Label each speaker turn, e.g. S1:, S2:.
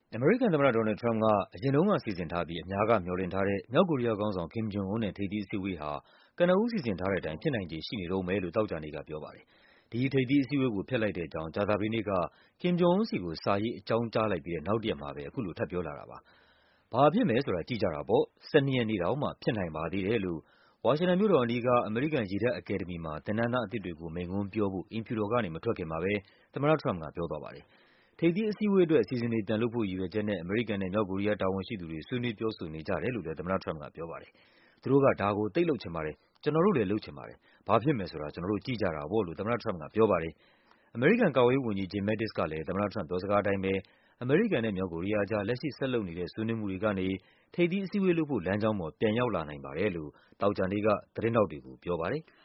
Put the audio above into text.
S1: အမေရိကန်သမ္မတ ဒေါ်နယ်လ်ဒ် ထရမ့်ပ်က အရင်တုန်းကစီစဉ်ထားပြီး အများကမျှော်လင့်ထားတဲ့ မြောက်ကိုရီးယားခေါင်းဆောင် Kim Jong Un နဲ့ ထိပ်သီးအစည်းအဝေးဟာ ကနဦး စီစဉ်ထားတဲ့အတိုင်း ဖြစ်နိုင်ခြေရှိနေတုန်းပဲလို့ သောကြာနေ့ကပြောပါတယ်။ ဒီထိပ်သီးအစည်းအဝေးကို ဖျက်လိုက်တဲ့အကြောင်း ကြာသပတေးနေ့က Kim Jong Un ဆီကို စာရေး အကြောင်းကြားလိုက်ပြီးတဲ့ နောက်တရက်မှာပဲ အခုလို ထပ်ပြောလာတာပါ။ ဘာဖြစ်မယ်ဆိုတာ ကြည့်ကြတာပေါ့၊ ၁၂ ရက်နေ့တောင်မှ ဖြစ်နိုင်ပါသေးတယ်လို့ ဝါရှင်တန်မြို့တော်အနီးက အမေရိကန် ရေတပ်အကယ်ဒမီမှာ သင်တန်းသားအသစ်တွေကို မိန့်ခွန်းပြောဖို့ အိမ်ဖြူတော်ကနေ မထွက်ခင်မှာပဲ သမ္မတထရမ့်ပ်က ပြောသွားပါတယ်။ ထိပ်သီးအစည်းအဝေးအတွက် အစီအစဉ်တွေပြန်လုပ်ဖို့ ရည်ရွယ်ချက်နဲ့ အမေရိကန်နဲ့ မြောက်ကိုရီးယား တာဝန်ရှိသူတွေ ဆွေးနွေးပြောဆိုနေကြတယ်လို့လည်း သမ္မတထရမ့်ပ်ကပြောပါတယ်။ သူတို့က ဒါကို သိပ်လုပ်ချင်ပါတယ်၊ ကျနော်တို့လည်း လုပ်ချင်ပါတယ်၊ ဘာဖြစ်မယ်ဆိုတာ ကျနော်တို့ ကြည့်ကြတာပေါ့လို့ သမ္မတထရမ့်ပ်ကပြောပါတယ်။ အမေရိကန် ကာကွယ်ရေးဝန်ကြီး Jim Mattis ကလည်း သမ္မတထရမ့်ပ် ပြောစကားအတိုင်းပဲ အမေရိကန်နဲ့ မြောက်ကိုရီးယားကြား လက်ရှိ ဆက်လုပ်နေတဲ့ ဆွေးနွေးမှုတွေကနေ ထိပ်သီးအစည်းအဝေးလုပ်ဖို့ လမ်းကြောင်းပေါ် ပြန်ရောက်လာနိုင်ပါတယ်လို့ သောကြာနေ့က သတင်းထောက်တွေကို ပြောပါတယ်။